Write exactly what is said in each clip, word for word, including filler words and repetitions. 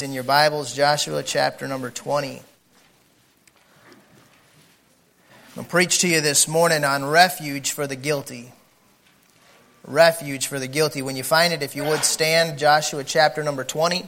In your Bibles, Joshua chapter number twenty. I'll preach to you this morning on refuge for the guilty. Refuge for the guilty. When you find it, if you would stand, Joshua chapter number twenty.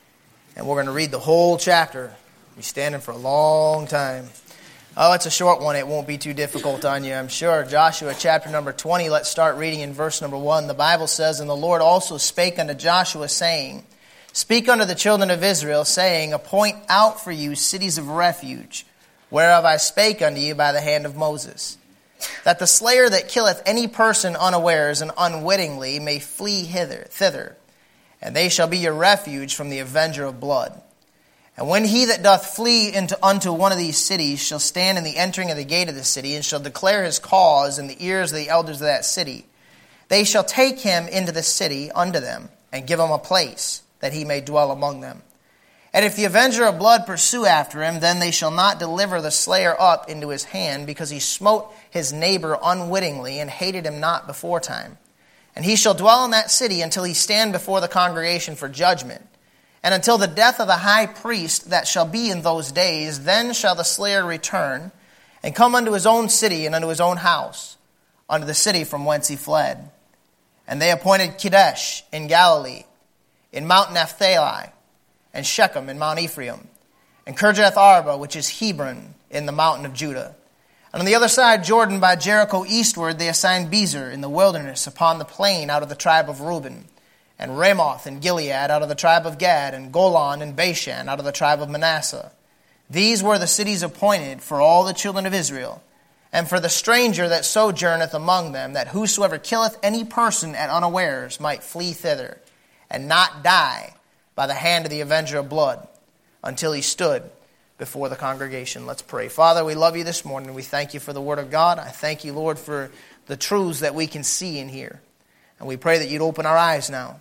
And we're going to read the whole chapter. We'll be standing for a long time. Oh, it's a short one. It won't be too difficult on you, I'm sure. Joshua chapter number twenty. Let's start reading in verse number one. The Bible says, "And the Lord also spake unto Joshua, saying, Speak unto the children of Israel, saying, Appoint out for you cities of refuge, whereof I spake unto you by the hand of Moses, that the slayer that killeth any person unawares and unwittingly may flee hither, thither, and they shall be your refuge from the avenger of blood. And when he that doth flee into unto one of these cities shall stand in the entering of the gate of the city, and shall declare his cause in the ears of the elders of that city, they shall take him into the city unto them, and give him a place, that he may dwell among them. And if the avenger of blood pursue after him, then they shall not deliver the slayer up into his hand, because he smote his neighbor unwittingly, and hated him not beforetime. And he shall dwell in that city until he stand before the congregation for judgment. And until the death of the high priest that shall be in those days, then shall the slayer return, and come unto his own city and unto his own house, unto the city from whence he fled. And they appointed Kadesh in Galilee, in Mount Naphtali, and Shechem in Mount Ephraim, and Kirjath Arba, which is Hebron, in the mountain of Judah. And on the other side Jordan by Jericho eastward they assigned Bezer in the wilderness upon the plain out of the tribe of Reuben, and Ramoth and Gilead out of the tribe of Gad, and Golan and Bashan out of the tribe of Manasseh. These were the cities appointed for all the children of Israel, and for the stranger that sojourneth among them, that whosoever killeth any person at unawares might flee thither, and not die by the hand of the avenger of blood, until he stood before the congregation." Let's pray. Father, we love you this morning. We thank you for the word of God. I thank you, Lord, for the truths that we can see and hear. And we pray that you'd open our eyes now.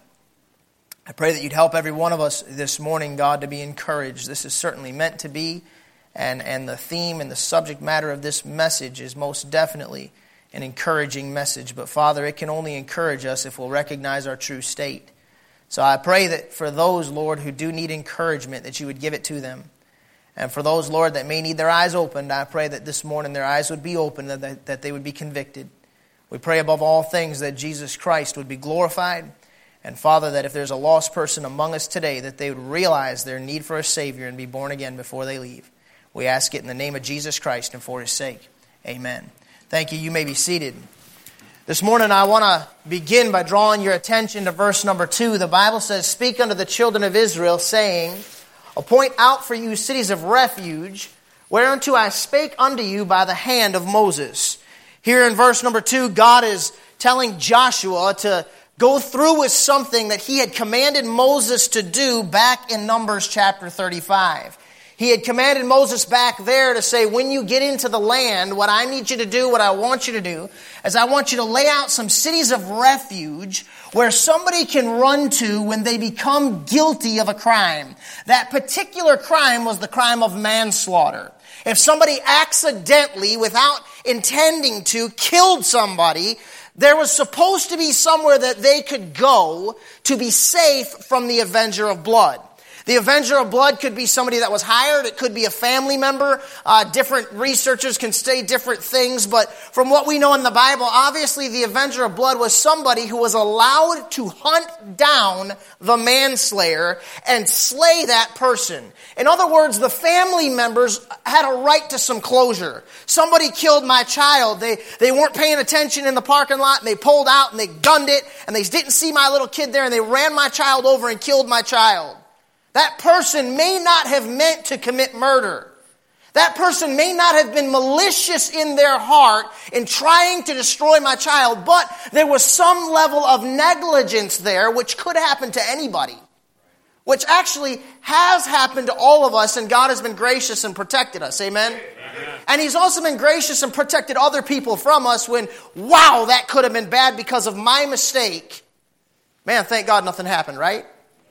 I pray that you'd help every one of us this morning, God, to be encouraged. This is certainly meant to be. And, and the theme and the subject matter of this message is most definitely an encouraging message. But Father, it can only encourage us if we'll recognize our true state. So I pray that for those, Lord, who do need encouragement, that you would give it to them. And for those, Lord, that may need their eyes opened, I pray that this morning their eyes would be opened, and that, that they would be convicted. We pray above all things that Jesus Christ would be glorified. And Father, that if there's a lost person among us today, that they would realize their need for a Savior and be born again before they leave. We ask it in the name of Jesus Christ and for His sake. Amen. Thank you. You may be seated. This morning I want to begin by drawing your attention to verse number two. The Bible says, "Speak unto the children of Israel, saying, Appoint out for you cities of refuge, whereunto I spake unto you by the hand of Moses." Here in verse number two, God is telling Joshua to go through with something that he had commanded Moses to do back in Numbers chapter thirty-five. He had commanded Moses back there to say, when you get into the land, what I need you to do, what I want you to do, is I want you to lay out some cities of refuge where somebody can run to when they become guilty of a crime. That particular crime was the crime of manslaughter. If somebody accidentally, without intending to, killed somebody, there was supposed to be somewhere that they could go to be safe from the avenger of blood. The avenger of blood could be somebody that was hired. It could be a family member. Uh, different researchers can say different things. But from what we know in the Bible, obviously the avenger of blood was somebody who was allowed to hunt down the manslayer and slay that person. In other words, the family members had a right to some closure. Somebody killed my child. They, they weren't paying attention in the parking lot, and they pulled out and they gunned it, and they didn't see my little kid there, and they ran my child over and killed my child. That person may not have meant to commit murder. That person may not have been malicious in their heart in trying to destroy my child, but there was some level of negligence there which could happen to anybody, which actually has happened to all of us, and God has been gracious and protected us. Amen? Amen. And He's also been gracious and protected other people from us when, wow, that could have been bad because of my mistake. Man, thank God nothing happened, right?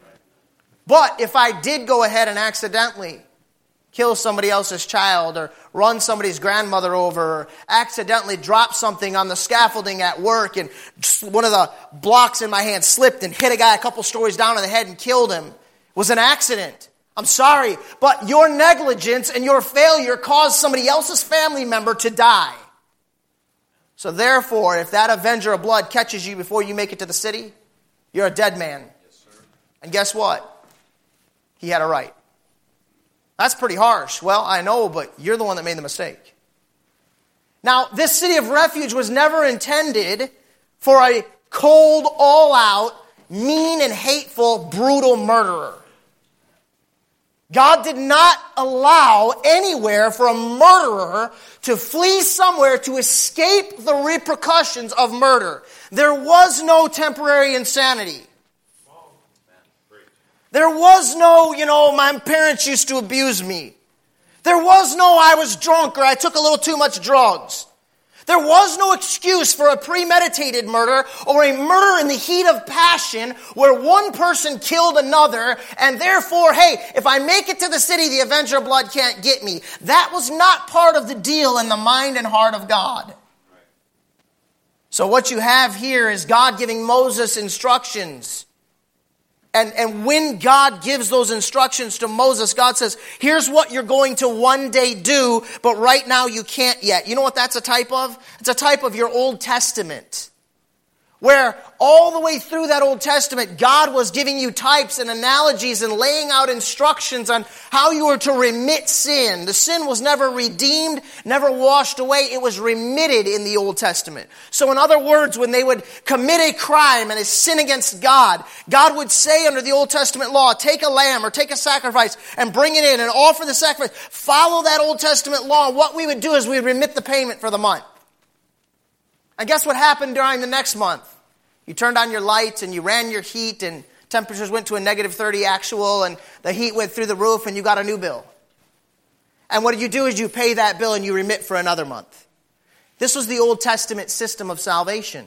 But if I did go ahead and accidentally kill somebody else's child or run somebody's grandmother over or accidentally drop something on the scaffolding at work and one of the blocks in my hand slipped and hit a guy a couple stories down in the head and killed him, it was an accident. I'm sorry, but your negligence and your failure caused somebody else's family member to die. So therefore, if that avenger of blood catches you before you make it to the city, you're a dead man. Yes, sir. And guess what? He had a right. That's pretty harsh. Well, I know, but you're the one that made the mistake. Now, this city of refuge was never intended for a cold, all-out, mean and hateful, brutal murderer. God did not allow anywhere for a murderer to flee somewhere to escape the repercussions of murder. There was no temporary insanity. There was no, you know, my parents used to abuse me. There was no I was drunk or I took a little too much drugs. There was no excuse for a premeditated murder or a murder in the heat of passion where one person killed another and therefore, hey, if I make it to the city, the avenger of blood can't get me. That was not part of the deal in the mind and heart of God. So what you have here is God giving Moses instructions. And, and when God gives those instructions to Moses, God says, here's what you're going to one day do, but right now you can't yet. You know what that's a type of? It's a type of your Old Testament. Where all the way through that Old Testament, God was giving you types and analogies and laying out instructions on how you were to remit sin. The sin was never redeemed, never washed away. It was remitted in the Old Testament. So in other words, when they would commit a crime and a sin against God, God would say under the Old Testament law, take a lamb or take a sacrifice and bring it in and offer the sacrifice. Follow that Old Testament law. What we would do is we would remit the payment for the month. And guess what happened during the next month? You turned on your lights and you ran your heat and temperatures went to a negative thirty actual and the heat went through the roof and you got a new bill. And what you do is you pay that bill and you remit for another month. This was the Old Testament system of salvation.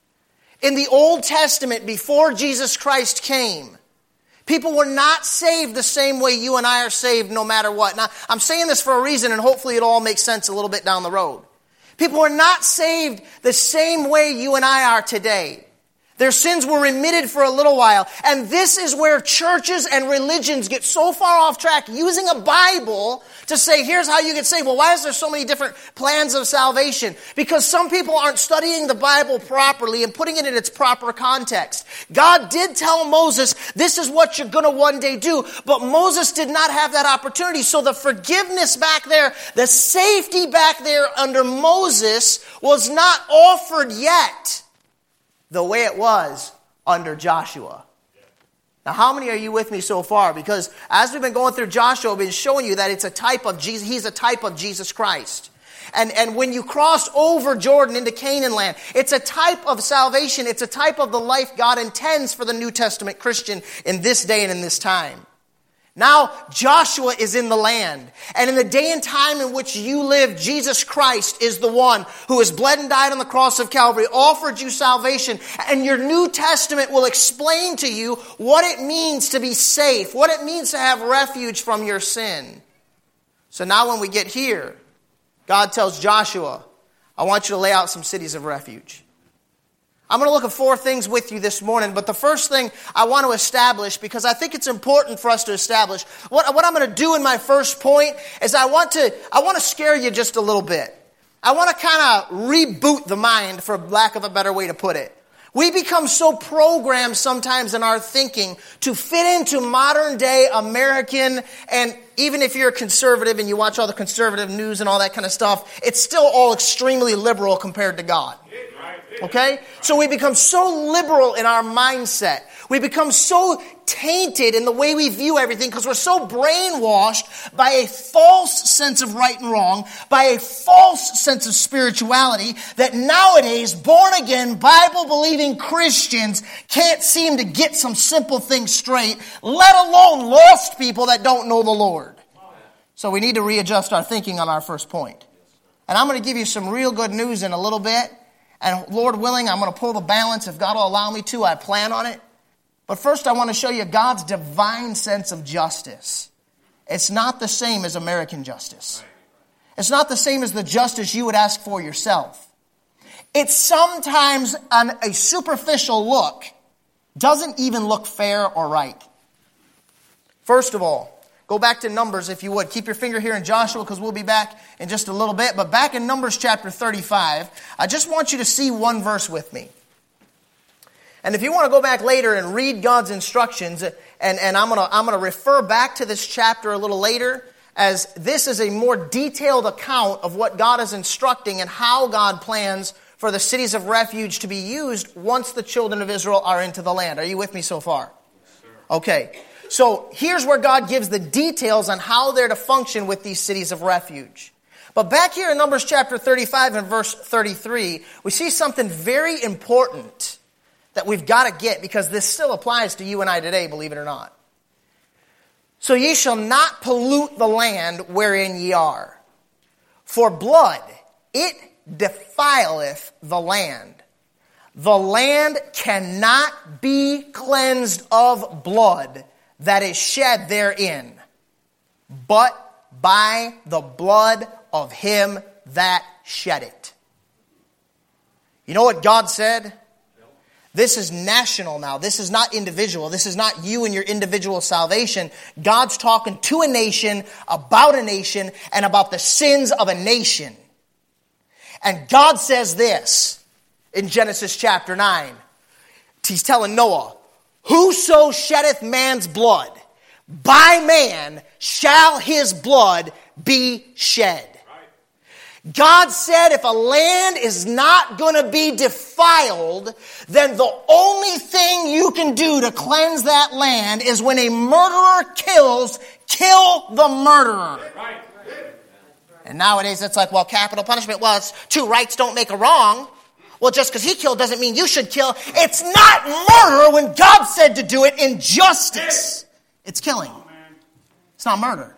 In the Old Testament, before Jesus Christ came, people were not saved the same way you and I are saved no matter what. Now, I'm saying this for a reason and hopefully it'll all make sense a little bit down the road. People were not saved the same way you and I are today. Their sins were remitted for a little while. And this is where churches and religions get so far off track using a Bible to say, here's how you get saved. Well, why is there so many different plans of salvation? Because some people aren't studying the Bible properly and putting it in its proper context. God did tell Moses, this is what you're going to one day do. But Moses did not have that opportunity. So the forgiveness back there, the safety back there under Moses was not offered yet the way it was under Joshua. Now, how many are you with me so far? Because as we've been going through Joshua, I've been showing you that it's a type of Jesus. He's a type of Jesus Christ. And, and when you cross over Jordan into Canaan land, it's a type of salvation. It's a type of the life God intends for the New Testament Christian in this day and in this time. Now, Joshua is in the land. And in the day and time in which you live, Jesus Christ is the one who has bled and died on the cross of Calvary, offered you salvation. And your New Testament will explain to you what it means to be safe, what it means to have refuge from your sin. So now when we get here, God tells Joshua, I want you to lay out some cities of refuge. I'm going to look at four things with you this morning, but the first thing I want to establish, because I think it's important for us to establish, what, what I'm going to do in my first point is I want to, I want to scare you just a little bit. I want to kind of reboot the mind, for lack of a better way to put it. We become so programmed sometimes in our thinking to fit into modern day American, and even if you're a conservative and you watch all the conservative news and all that kind of stuff, it's still all extremely liberal compared to God. Okay? So we become so liberal in our mindset. We become so tainted in the way we view everything because we're so brainwashed by a false sense of right and wrong, by a false sense of spirituality, that nowadays born-again, Bible-believing Christians can't seem to get some simple things straight, let alone lost people that don't know the Lord. So we need to readjust our thinking on our first point. And I'm going to give you some real good news in a little bit. And Lord willing, I'm going to pull the balance. If God will allow me to, I plan on it. But first, I want to show you God's divine sense of justice. It's not the same as American justice. It's not the same as the justice you would ask for yourself. It's sometimes, on a superficial look, doesn't even look fair or right. First of all, Go back to Numbers if you would. Keep your finger here in Joshua because we'll be back in just a little bit. But back in Numbers chapter thirty-five, I just want you to see one verse with me. And if you want to go back later and read God's instructions, and, and I'm going to I'm going to refer back to this chapter a little later, as this is a more detailed account of what God is instructing and how God plans for the cities of refuge to be used once the children of Israel are into the land. Are you with me so far? Yes, sir. Okay. So here's where God gives the details on how they're to function with these cities of refuge. But back here in Numbers chapter thirty-five and verse thirty-three, we see something very important that we've got to get, because this still applies to you and I today, believe it or not. So ye shall not pollute the land wherein ye are. For blood, it defileth the land. The land cannot be cleansed of blood that is shed therein, but by the blood of him that shed it. You know what God said? This is national now. This is not individual. This is not you and your individual salvation. God's talking to a nation, about a nation, and about the sins of a nation. And God says this in Genesis chapter nine. He's telling Noah, whoso sheddeth man's blood, by man shall his blood be shed. God said if a land is not going to be defiled, then the only thing you can do to cleanse that land is when a murderer kills, kill the murderer. And nowadays it's like, well, capital punishment, well, it's two rights don't make a wrong. Well, just because he killed doesn't mean you should kill. It's not murder when God said to do it. Injustice. It's killing. It's not murder.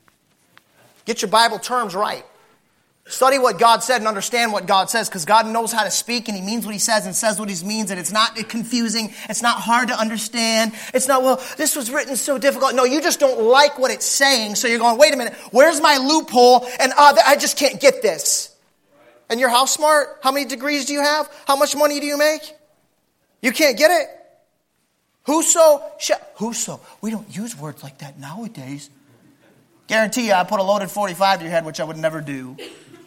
Get your Bible terms right. Study what God said and understand what God says, because God knows how to speak and he means what he says and says what he means, and it's not confusing. It's not hard to understand. It's not, well, this was written so difficult. No, you just don't like what it's saying, so you're going, wait a minute, where's my loophole? And uh, I just can't get this. And you're how smart? How many degrees do you have? How much money do you make? You can't get it? Whoso shall, whoso. We don't use words like that nowadays. Guarantee you I put a loaded forty-five to your head, which I would never do.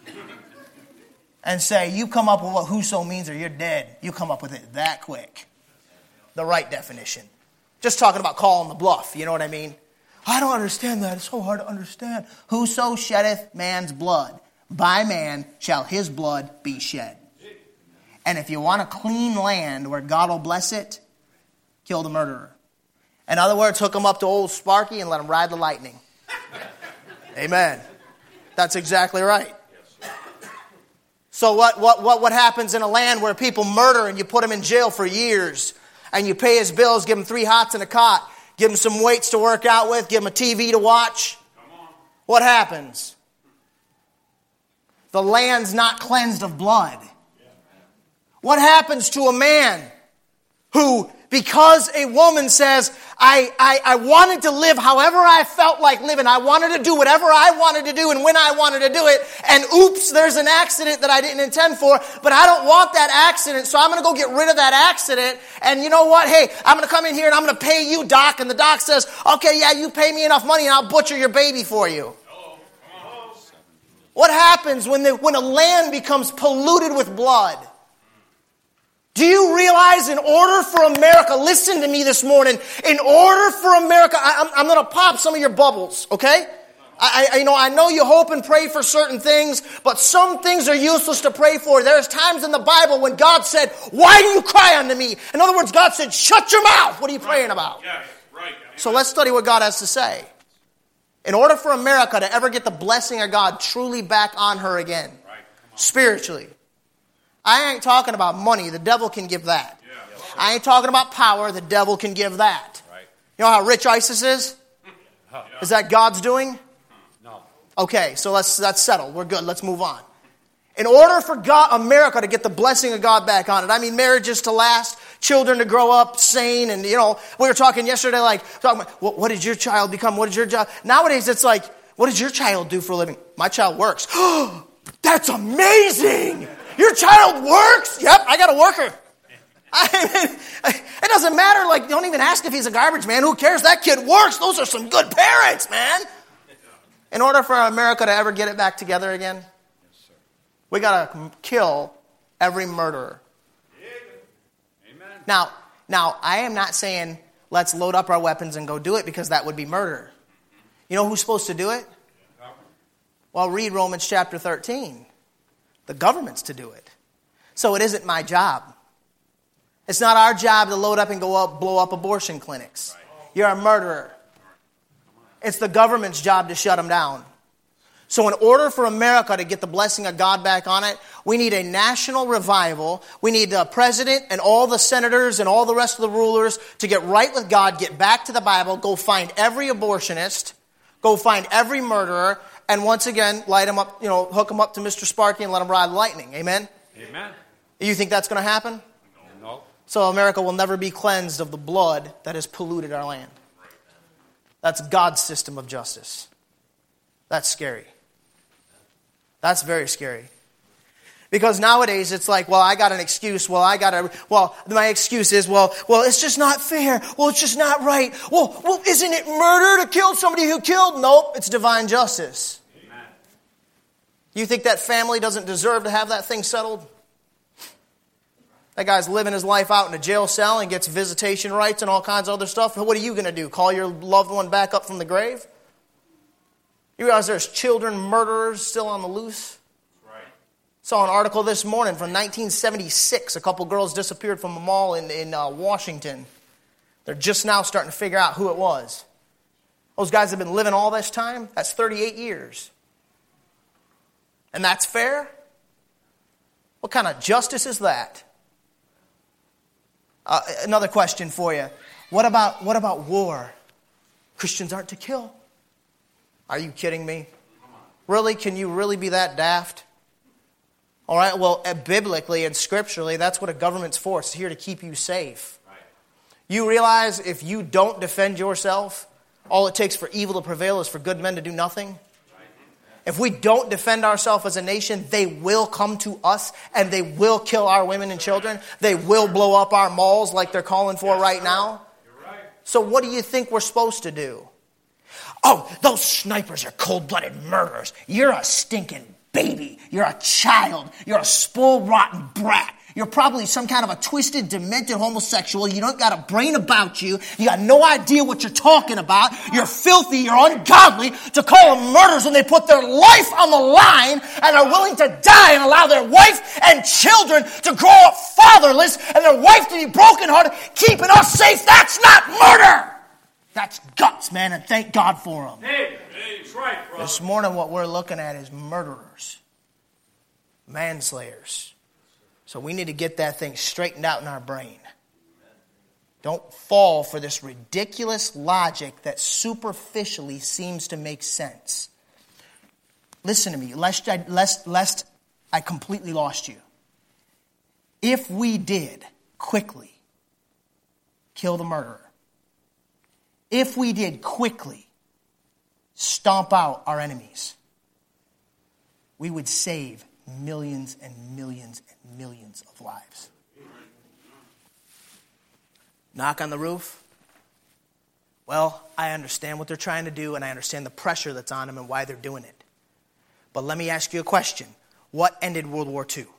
And say, you come up with what whoso means or you're dead. You come up with it that quick. The right definition. Just talking about calling the bluff, you know what I mean? I don't understand that. It's so hard to understand. Whoso sheddeth man's blood, by man shall his blood be shed. And if you want a clean land where God will bless it, kill the murderer. In other words, hook him up to old Sparky and let him ride the lightning. Amen. That's exactly right. So what, what, what, what happens in a land where people murder and you put him in jail for years and you pay his bills, give him three hots and a cot, give him some weights to work out with, give him a T V to watch? What happens? The land's not cleansed of blood. What happens to a man who, because a woman says, I, I, I wanted to live however I felt like living. I wanted to do whatever I wanted to do and when I wanted to do it. And oops, there's an accident that I didn't intend for, but I don't want that accident, so I'm going to go get rid of that accident. And you know what? Hey, I'm going to come in here and I'm going to pay you, doc. And the doc says, okay, yeah, you pay me enough money and I'll butcher your baby for you. What happens when, the, when a land becomes polluted with blood? Do you realize in order for America, listen to me this morning, in order for America, I, I'm, I'm going to pop some of your bubbles, okay? I, I, you know, I know you hope and pray for certain things, but some things are useless to pray for. There's times in the Bible when God said, why do you cry unto me? In other words, God said, shut your mouth. What are you praying about? Yes, right. So let's study what God has to say. In order for America to ever get the blessing of God truly back on her again, right. Spiritually, I ain't talking about money. The devil can give that. Yeah. I ain't talking about power. The devil can give that. Right. You know how rich ISIS is? Is that God's doing? No. Okay, so let's that's settled. We're good. Let's move on. In order for God, America to get the blessing of God back on it, I mean marriages to last, children to grow up sane, and you know, we were talking yesterday, like, talking about, what, what did your child become? What did your child? Nowadays, it's like, what does your child do for a living? My child works. That's amazing! Your child works? Yep, I got a worker. I mean, it doesn't matter. Like, don't even ask if he's a garbage man. Who cares? That kid works. Those are some good parents, man. In order for America to ever get it back together again, we got to kill every murderer. Amen. Now, now, I am not saying let's load up our weapons and go do it, because that would be murder. You know who's supposed to do it? Well, read Romans chapter thirteen. The government's to do it. So it isn't my job. It's not our job to load up and go up, blow up abortion clinics. You're a murderer. It's the government's job to shut them down. So in order for America to get the blessing of God back on it, we need a national revival. We need the president and all the senators and all the rest of the rulers to get right with God, get back to the Bible, go find every abortionist, go find every murderer, and once again, light them up, you know, hook them up to Mister Sparky and let them ride lightning. Amen? Amen. You think that's going to happen? No. So America will never be cleansed of the blood that has polluted our land. That's God's system of justice. That's scary. That's very scary. Because nowadays it's like, well, I got an excuse. Well, I got a, well, my excuse is, well, well, it's just not fair. Well, it's just not right. Well, well, isn't it murder to kill somebody who killed? Nope, it's divine justice. Amen. You think that family doesn't deserve to have that thing settled? That guy's living his life out in a jail cell and gets visitation rights and all kinds of other stuff. What are you going to do? Call your loved one back up from the grave? You realize there's children murderers still on the loose? Right. Saw an article this morning from nineteen seventy-six. A couple girls disappeared from a mall in, in uh, Washington. They're just now starting to figure out who it was. Those guys have been living all this time. That's thirty-eight years. And that's fair? What kind of justice is that? Uh, another question for you. What about what about war? Christians aren't to kill. Are you kidding me? Really? Can you really be that daft? All right, well, biblically and scripturally, that's what a government's for. It's here to keep you safe. Right. You realize if you don't defend yourself, all it takes for evil to prevail is for good men to do nothing? If we don't defend ourselves as a nation, they will come to us and they will kill our women and children. They will blow up our malls like they're calling for right now. So what do you think we're supposed to do? Oh, those snipers are cold-blooded murderers. You're a stinking baby. You're a child. You're a spoiled, rotten brat. You're probably some kind of a twisted, demented homosexual. You don't got a brain about you. You got no idea what you're talking about. You're filthy. You're ungodly to call them murderers when they put their life on the line and are willing to die and allow their wife and children to grow up fatherless and their wife to be brokenhearted, keeping us safe. That's not murder. That's guts, man, and thank God for them. Hey, hey, that's right, brother. This morning what we're looking at is murderers, manslayers. So we need to get that thing straightened out in our brain. Don't fall for this ridiculous logic that superficially seems to make sense. Listen to me, lest I, lest, lest I completely lost you. If we did quickly kill the murderer, if we did quickly stomp out our enemies, we would save millions and millions and millions of lives. Knock on the roof. Well, I understand what they're trying to do, and I understand the pressure that's on them and why they're doing it. But let me ask you a question. What ended World War Two?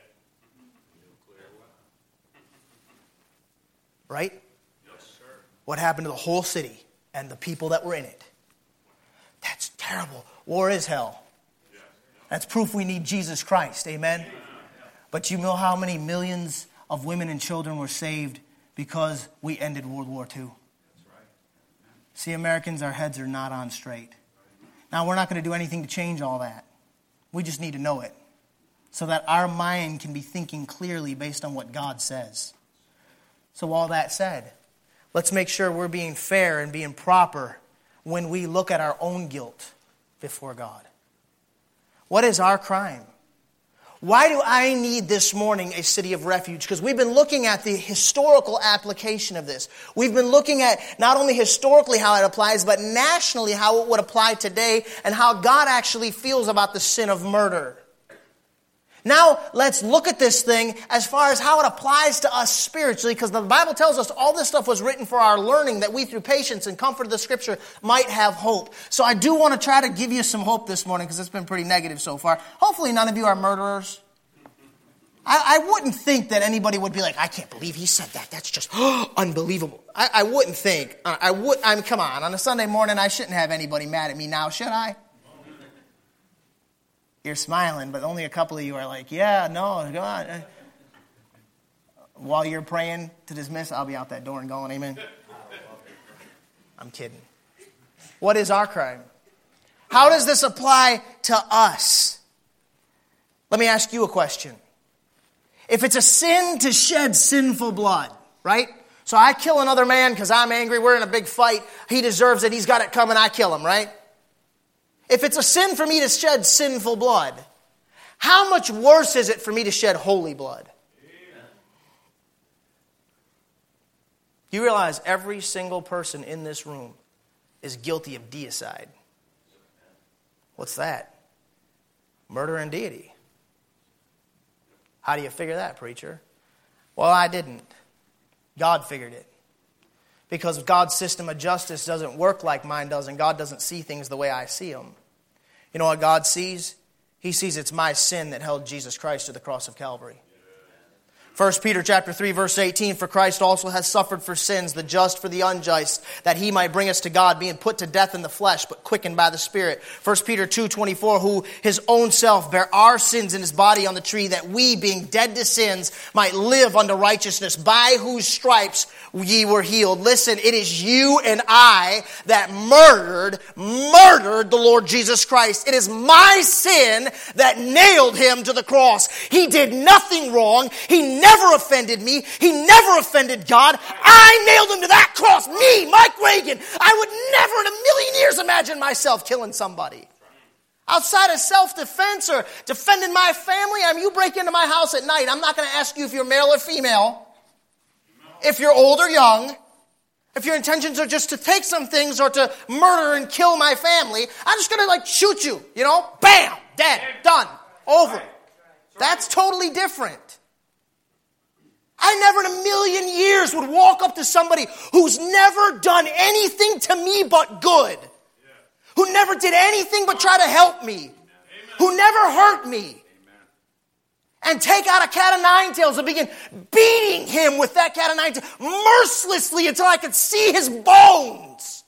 Right? Yes, sir. What happened to the whole city and the people that were in it? That's terrible. War is hell. That's proof we need Jesus Christ. Amen? But you know how many millions of women and children were saved because we ended World War Two? See, Americans, our heads are not on straight. Now, we're not going to do anything to change all that. We just need to know it so that our mind can be thinking clearly based on what God says. So all that said, let's make sure we're being fair and being proper when we look at our own guilt before God. What is our crime? Why do I need this morning a city of refuge? Because we've been looking at the historical application of this. We've been looking at not only historically how it applies, but nationally how it would apply today and how God actually feels about the sin of murder. Now, let's look at this thing as far as how it applies to us spiritually, because the Bible tells us all this stuff was written for our learning, that we through patience and comfort of the Scripture might have hope. So I do want to try to give you some hope this morning, because it's been pretty negative so far. Hopefully none of you are murderers. I, I wouldn't think that anybody would be like, I can't believe he said that. That's just unbelievable. I, I wouldn't think. I would. I mean, come on. On a Sunday morning, I shouldn't have anybody mad at me now, should I? You're smiling, but only a couple of you are like, yeah, no, come on. While you're praying to dismiss, I'll be out that door and going, amen. I'm kidding. What is our crime? How does this apply to us? Let me ask you a question. If it's a sin to shed sinful blood, right? So I kill another man because I'm angry, we're in a big fight, he deserves it, he's got it coming, I kill him, right? If it's a sin for me to shed sinful blood, how much worse is it for me to shed holy blood? Amen. You realize every single person in this room is guilty of deicide. What's that? Murder and deity. How do you figure that, preacher? Well, I didn't. God figured it. Because God's system of justice doesn't work like mine does, and God doesn't see things the way I see them. You know what God sees? He sees it's my sin that held Jesus Christ to the cross of Calvary. First Peter chapter three, verse eighteen, for Christ also has suffered for sins, the just for the unjust, that he might bring us to God, being put to death in the flesh, but quickened by the Spirit. First Peter two, twenty-four, who his own self bare our sins in his body on the tree, that we, being dead to sins, might live unto righteousness, by whose stripes ye were healed. Listen, it is you and I that murdered, murdered the Lord Jesus Christ. It is my sin that nailed him to the cross. He did nothing wrong. He never offended me. He never offended God. I nailed him to that cross. Me, Mike Reagan. I would never in a million years imagine myself killing somebody. Outside of self-defense or defending my family, I mean, you break into my house at night, I'm not going to ask you if you're male or female, if you're old or young, if your intentions are just to take some things or to murder and kill my family. I'm just going to like shoot you, you know, bam, dead, done, over. That's totally different. I never in a million years would walk up to somebody who's never done anything to me but good. Who never did anything but try to help me. Who never hurt me. And take out a cat of nine tails and begin beating him with that cat of nine tails mercilessly until I could see his bones.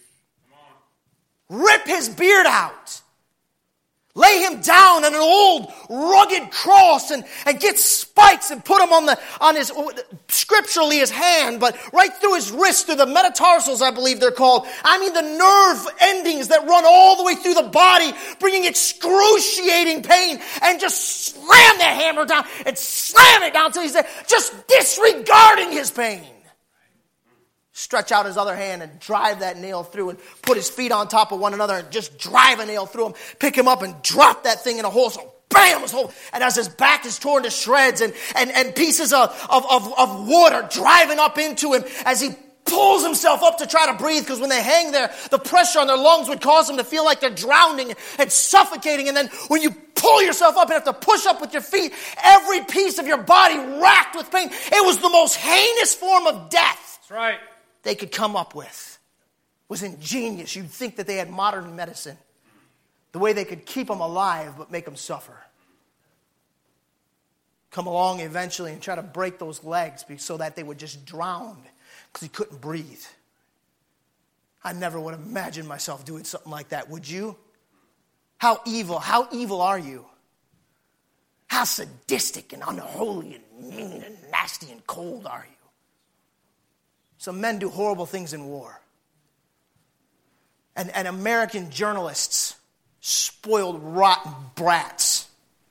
Rip his beard out. Lay him down on an old rugged cross and, and get spikes and put him on the on his scripturally his hand, but right through his wrist, through the metatarsals, I believe they're called. I mean the nerve endings that run all the way through the body, bringing excruciating pain, and just slam the hammer down and slam it down until he's there, just disregarding his pain. Stretch out his other hand and drive that nail through and put his feet on top of one another and just drive a nail through him. Pick him up and drop that thing in a hole. So bam, his hole. And as his back is torn to shreds and, and, and pieces of, of, of, of wood are driving up into him as he pulls himself up to try to breathe, because when they hang there, the pressure on their lungs would cause them to feel like they're drowning and suffocating. And then when you pull yourself up and have to push up with your feet, every piece of your body racked with pain. It was the most heinous form of death. That's right. They could come up with. It was ingenious. You'd think that they had modern medicine. The way they could keep them alive but make them suffer. Come along eventually and try to break those legs so that they would just drown because he couldn't breathe. I never would imagine myself doing something like that. Would you? How evil, how evil are you? How sadistic and unholy and mean and nasty and cold are you? Some men do horrible things in war. And, and American journalists, spoiled, rotten brats.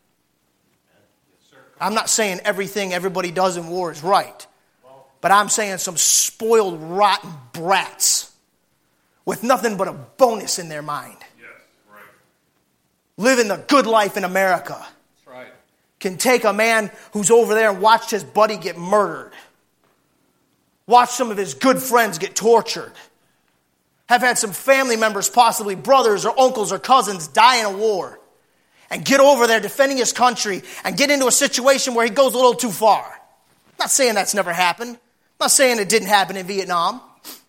I'm not saying everything everybody does in war is right. But I'm saying some spoiled, rotten brats with nothing but a bonus in their mind. Yes, right. Living the good life in America. That's right. Can take a man who's over there and watched his buddy get murdered. Watch some of his good friends get tortured. Have had some family members, possibly brothers or uncles or cousins, die in a war. and get over there defending his country and get into a situation where he goes a little too far. I'm not saying that's never happened. I'm not saying it didn't happen in Vietnam.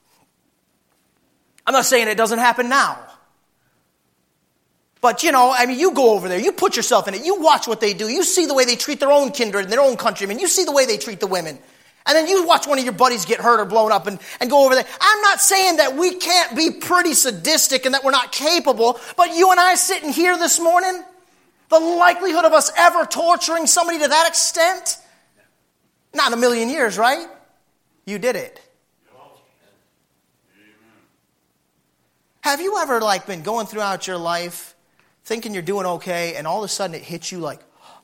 I'm not saying it doesn't happen now. But, you know, I mean, you go over there, you put yourself in it, you watch what they do, you see the way they treat their own kindred and their own countrymen, you see the way they treat the women. And then you watch one of your buddies get hurt or blown up and, and go over there. I'm not saying that we can't be pretty sadistic and that we're not capable, but you and I sitting here this morning, the likelihood of us ever torturing somebody to that extent? Not in a million years, right? You did it. Have you ever like been going throughout your life thinking you're doing okay, and all of a sudden it hits you like,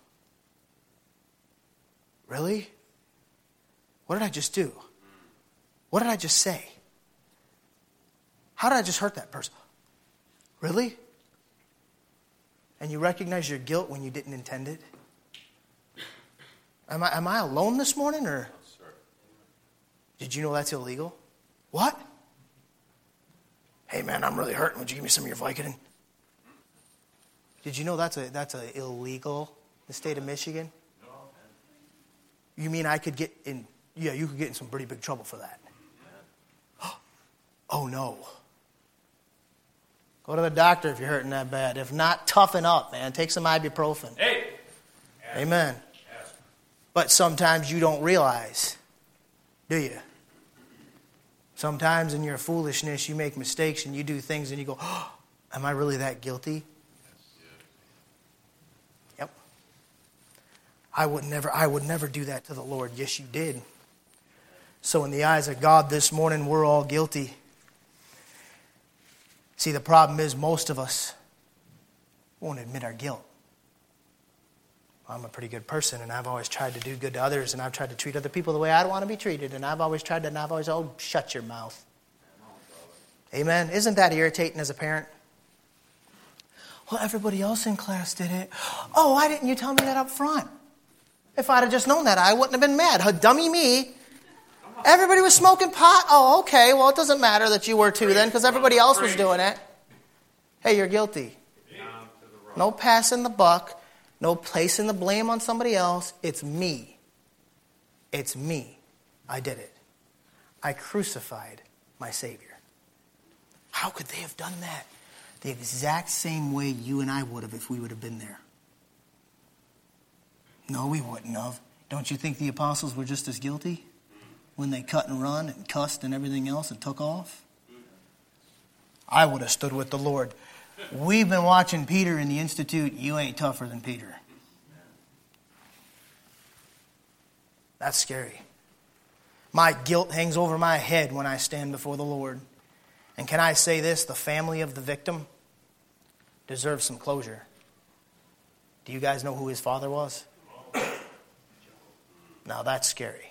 really? What did I just do? What did I just say? How did I just hurt that person? Really? And you recognize your guilt when you didn't intend it? Am I, am I alone this morning, or did you know that's illegal? What? Hey man, I'm really hurting. Would you give me some of your Vicodin? Did you know that's a that's a illegal in the state of Michigan? You mean I could get in, yeah, you could get in some pretty big trouble for that. Oh no. Go to the doctor if you're hurting that bad. If not, toughen up, man. Take some ibuprofen. Hey. Amen. But sometimes you don't realize, do you? Sometimes in your foolishness, you make mistakes and you do things and you go, oh, am I really that guilty? Yep. I would never, I would never do that to the Lord. Yes, you did. So in the eyes of God this morning, we're all guilty. See, the problem is most of us won't admit our guilt. I'm a pretty good person, and I've always tried to do good to others, and I've tried to treat other people the way I want to be treated, and I've always tried to, and I've always, oh, shut your mouth. Amen. Isn't that irritating as a parent? Well, everybody else in class did it. Oh, why didn't you tell me that up front? If I'd have just known that, I wouldn't have been mad. Huh, dummy me. Everybody was smoking pot. Oh, okay. Well, it doesn't matter that you were too then, because everybody else was doing it. Hey, you're guilty. No passing the buck. No placing the blame on somebody else. It's me. It's me. I did it. I crucified my Savior. How could they have done that? The exact same way you and I would have if we would have been there. No, we wouldn't have. Don't you think the apostles were just as guilty when they cut and run and cussed and everything else and took off? I would have stood with the Lord. We've been watching Peter in the Institute. You ain't tougher than Peter. That's scary. My guilt hangs over my head when I stand before the Lord. And can I say this? The family of the victim deserves some closure. Do you guys know who his father was? Now that's scary.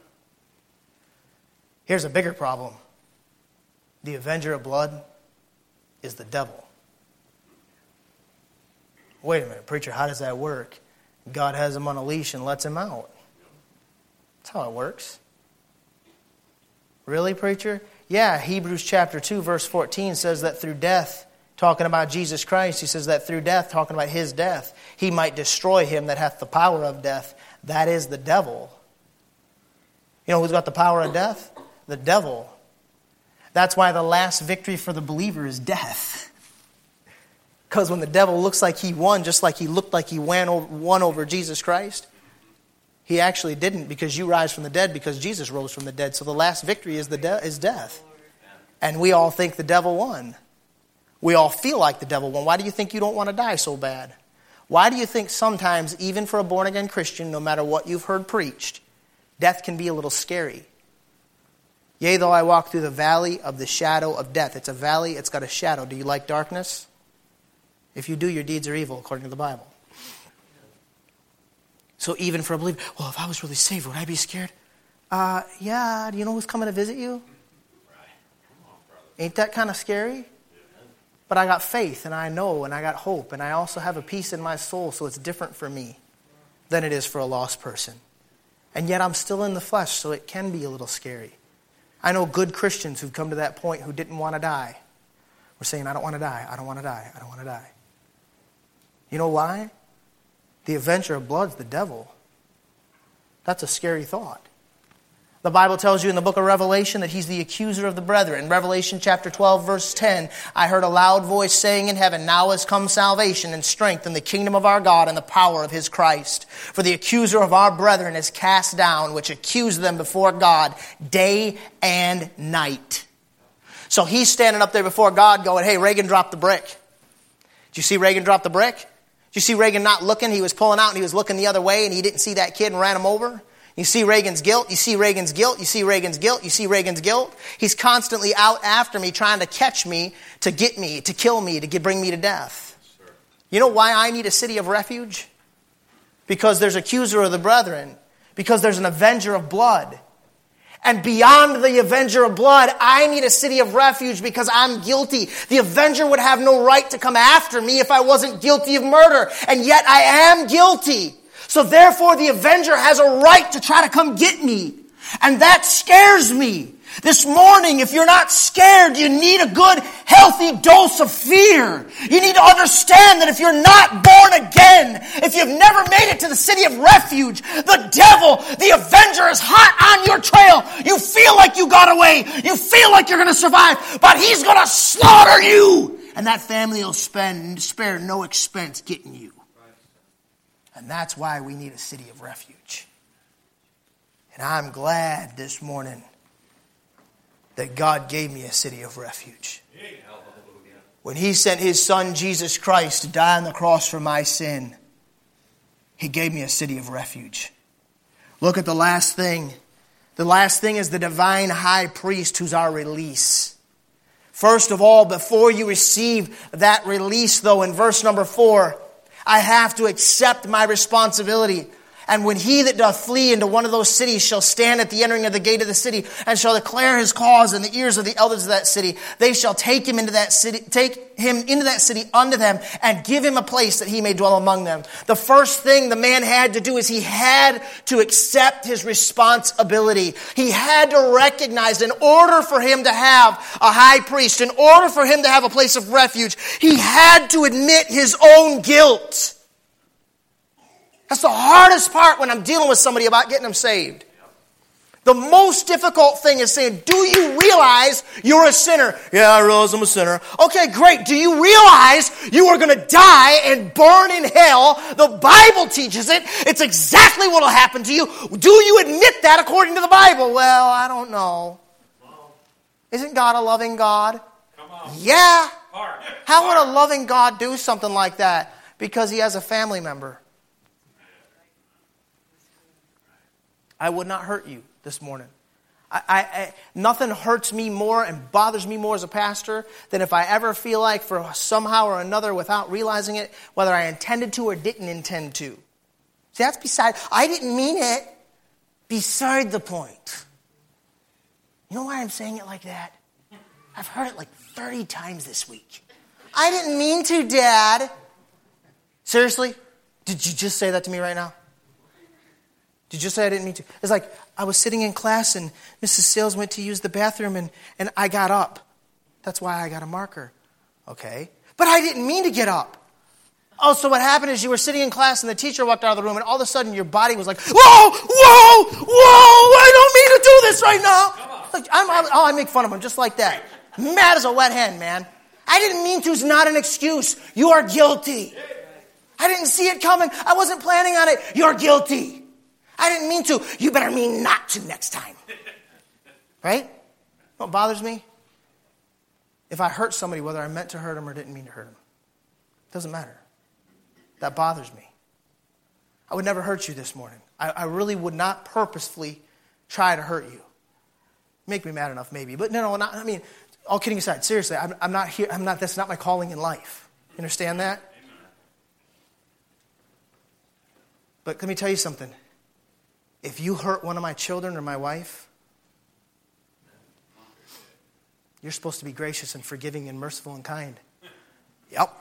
Here's a bigger problem. The avenger of blood is the devil. Wait a minute, preacher, how does that work? God has him on a leash and lets him out. That's how it works. Really, preacher? Yeah, Hebrews chapter two, verse fourteen says that through death, talking about Jesus Christ, he says that through death, talking about his death, he might destroy him that hath the power of death. That is the devil. You know who's got the power of death? The devil. That's why the last victory for the believer is death. Because when the devil looks like he won, just like he looked like he won over, won over Jesus Christ, he actually didn't, because you rise from the dead because Jesus rose from the dead. So the last victory is the de- is death. And we all think the devil won. We all feel like the devil won. Why do you think you don't want to die so bad? Why do you think sometimes, even for a born-again Christian, no matter what you've heard preached, death can be a little scary? Yea, though I walk through the valley of the shadow of death. It's a valley, it's got a shadow. Do you like darkness? If you do, your deeds are evil, according to the Bible. So even for a believer, well, if I was really saved, would I be scared? Uh, yeah, do you know who's coming to visit you? Ain't that kind of scary? But I got faith, and I know, and I got hope, and I also have a peace in my soul, so it's different for me than it is for a lost person. And yet I'm still in the flesh, so it can be a little scary. I know good Christians who've come to that point who didn't want to die. We're saying, I don't want to die, I don't want to die, I don't want to die. You know why? The avenger of blood's the devil. That's a scary thought. The Bible tells you in the book of Revelation that he's the accuser of the brethren. Revelation chapter twelve, verse ten, I heard a loud voice saying in heaven, now has come salvation and strength in the kingdom of our God and the power of his Christ. For the accuser of our brethren is cast down, which accused them before God day and night. So he's standing up there before God going, hey, Reagan dropped the brick. Did you see Reagan drop the brick? Did you see Reagan not looking? He was pulling out and he was looking the other way and he didn't see that kid and ran him over. You see Reagan's guilt, you see Reagan's guilt, you see Reagan's guilt, you see Reagan's guilt. He's constantly out after me, trying to catch me, to get me, to kill me, to get, bring me to death. Sure. You know why I need a city of refuge? Because there's an accuser of the brethren. Because there's an avenger of blood. And beyond the avenger of blood, I need a city of refuge because I'm guilty. The avenger would have no right to come after me if I wasn't guilty of murder. And yet I am guilty. So therefore, the avenger has a right to try to come get me. And that scares me. This morning, if you're not scared, you need a good, healthy dose of fear. You need to understand that if you're not born again, if you've never made it to the city of refuge, the devil, the avenger is hot on your trail. You feel like you got away. You feel like you're going to survive, but he's going to slaughter you. And that family will spend, spare no expense getting you. And that's why we need a city of refuge. And I'm glad this morning that God gave me a city of refuge. When he sent his son Jesus Christ to die on the cross for my sin, he gave me a city of refuge. Look at the last thing. The last thing is the divine high priest who's our release. First of all, before you receive that release, though, in verse number four, I have to accept my responsibility. And when he that doth flee into one of those cities shall stand at the entering of the gate of the city and shall declare his cause in the ears of the elders of that city, they shall take him into that city, take him into that city unto them and give him a place that he may dwell among them. The first thing the man had to do is he had to accept his responsibility. He had to recognize in order for him to have a high priest, in order for him to have a place of refuge, he had to admit his own guilt. That's the hardest part when I'm dealing with somebody about getting them saved. The most difficult thing is saying, do you realize you're a sinner? Yeah, I realize I'm a sinner. Okay, great. Do you realize you are going to die and burn in hell? The Bible teaches it. It's exactly what will happen to you. Do you admit that according to the Bible? Well, I don't know. Isn't God a loving God? Come on. Yeah. Heart. How would a loving God do something like that? Because he has a family member. I would not hurt you this morning. I, I, I, nothing hurts me more and bothers me more as a pastor than if I ever feel like for somehow or another without realizing it, whether I intended to or didn't intend to. See, that's beside, I didn't mean it. Beside the point. You know why I'm saying it like that? I've heard it like thirty times this week. I didn't mean to, Dad. Seriously? Did you just say that to me right now? Did you just say I didn't mean to? It's like I was sitting in class and Missus Sales went to use the bathroom and, and I got up. That's why I got a marker. Okay. But I didn't mean to get up. Oh, so what happened is you were sitting in class and the teacher walked out of the room and all of a sudden your body was like, whoa, whoa, whoa, I don't mean to do this right now. Like, I'm, I'm, oh, I make fun of him just like that. Mad as a wet hen, man. I didn't mean to is not an excuse. You are guilty. I didn't see it coming. I wasn't planning on it. You're guilty. I didn't mean to. You better mean not to next time. Right? What bothers me? If I hurt somebody, whether I meant to hurt them or didn't mean to hurt them. Doesn't matter. That bothers me. I would never hurt you this morning. I, I really would not purposefully try to hurt you. Make me mad enough, maybe. But no, no, not, I mean, all kidding aside, seriously, I'm, I'm not here. I'm not. That's not my calling in life. You understand that? But let me tell you something. If you hurt one of my children or my wife, you're supposed to be gracious and forgiving and merciful and kind. Yep.